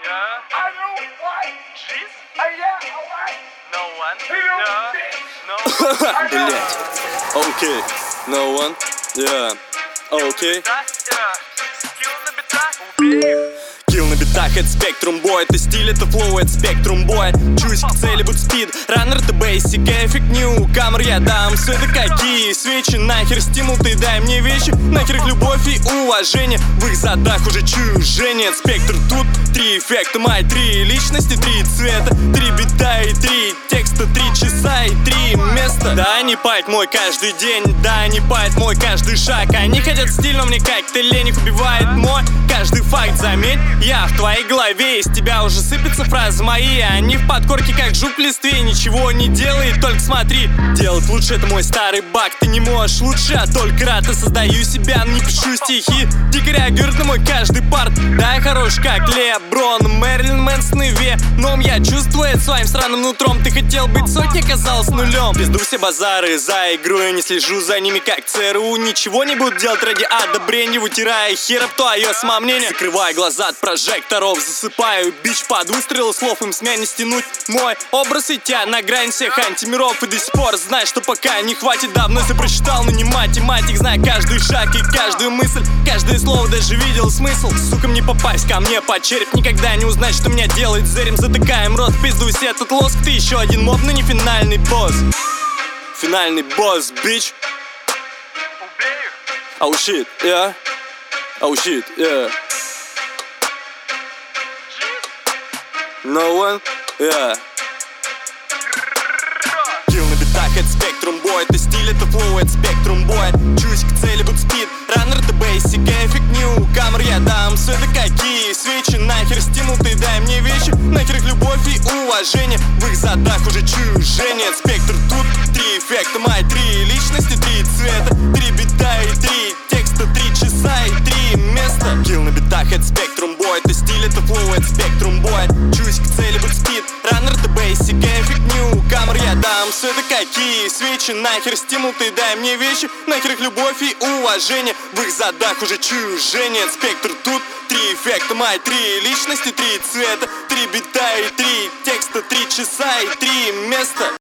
Блять. Окей. No one. Yeah. Окей. Килл на битах, это спектрум бой. Это стиль, это флоу, это спектрум бой. Чусь к цели, будь спид. Раннер, это бейсик, эффект нью. Камер я дам, все это какие свечи. Нахер стимул, ты дай мне вещи. Нахер их любовь и уважение. В их задах уже чую жжение. Спектр тут, 3 эффекта, мои 3 личности, 3 цвета, 3 бита и 3 текста, 3 часа и 3 места. Да, они пают мой каждый день, да, они пают мой каждый шаг. Они хотят стиль, но мне как-то лень, их убивает мой каждый факт, заметь. Я в твоей голове, из тебя уже сыпятся фразы мои. Они в подкорке, как жук в листве. Ничего не делай, только смотри. Делать лучше, это мой старый баг. Ты не можешь лучше, а только рад. Я создаю себя, но не пишу стихи. Дико реагирует на мой каждый парт. Да, я хорош, как Леброн, Мэрилин Мэнсон и Веном. Я чувствую это своим сраным нутром. Ты хотел быть сотней, оказалось нулем. Пизду все базары за игру, я не слежу за ними, как ЦРУ. Ничего не буду делать ради одобрения, вытирая хер об твое самомнение. Закрывай глаза от прожекторов, засыпаю бич под выстрелы слов. Им с меня не стянуть мой образ, и тебя на грани всех антимиров. И до сих пор знай, что пока не хватит. Давно я прочитал, но не математик. Знаю каждый шаг и каждую мысль, каждое слово даже видел смысл. Сука, мне попасть ко мне под череп, никогда не узнать, что меня делает зерем. Затыкаем рот, пиздуйся этот лоск. Ты еще один моб, но не финальный босс. Финальный босс, бич. Oh shit, yeah. Oh shit, yeah. No one, yeah. Килл на битах, это спектрум бой. Это стиль, это флоу, это спектрум бой. Чусь к цели, будь спид. Раннер, это бейсик, эффект нью. Камер я дам, все это какие свечи. Нахер стимул, ты дай мне вещи. Нахер их любовь и уважение. В их задах уже чую жжение. Спектр тут, 3 эффекта, мои 3 личности, 3 цвета, 3 бита и 3 текста, 3 часа и 3 места. Килл на битах, это спектрум бой. Это стиль, это флоу, это спектрум бой. Чусь к цели, будь спид. Раннер, это бейсик, эффект нью. Камер я дам, все это какие свечи. Нахер стимул, ты дай мне вещи. Нахер их любовь и уважение. В их задах уже чую жжение. Спектр тут, 3 эффекта, мои 3 личности, 3 цвета, 3 бита и 3 текста, 3 часа и 3 места.